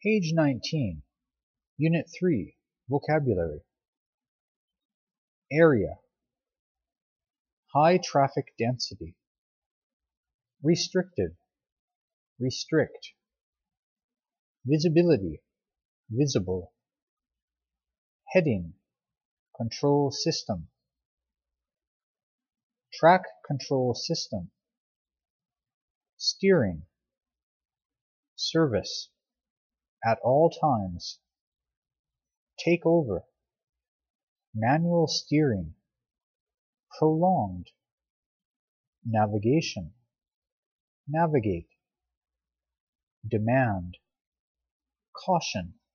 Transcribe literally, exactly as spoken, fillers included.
Page nineteen, Unit three, Vocabulary. Area. High traffic density. Restricted. Restrict. Visibility. Visible. Heading. Control system. Track control system. Steering. Service. At all times. Take over. Manual steering. Prolonged. Navigation. Navigate. Demand. Caution.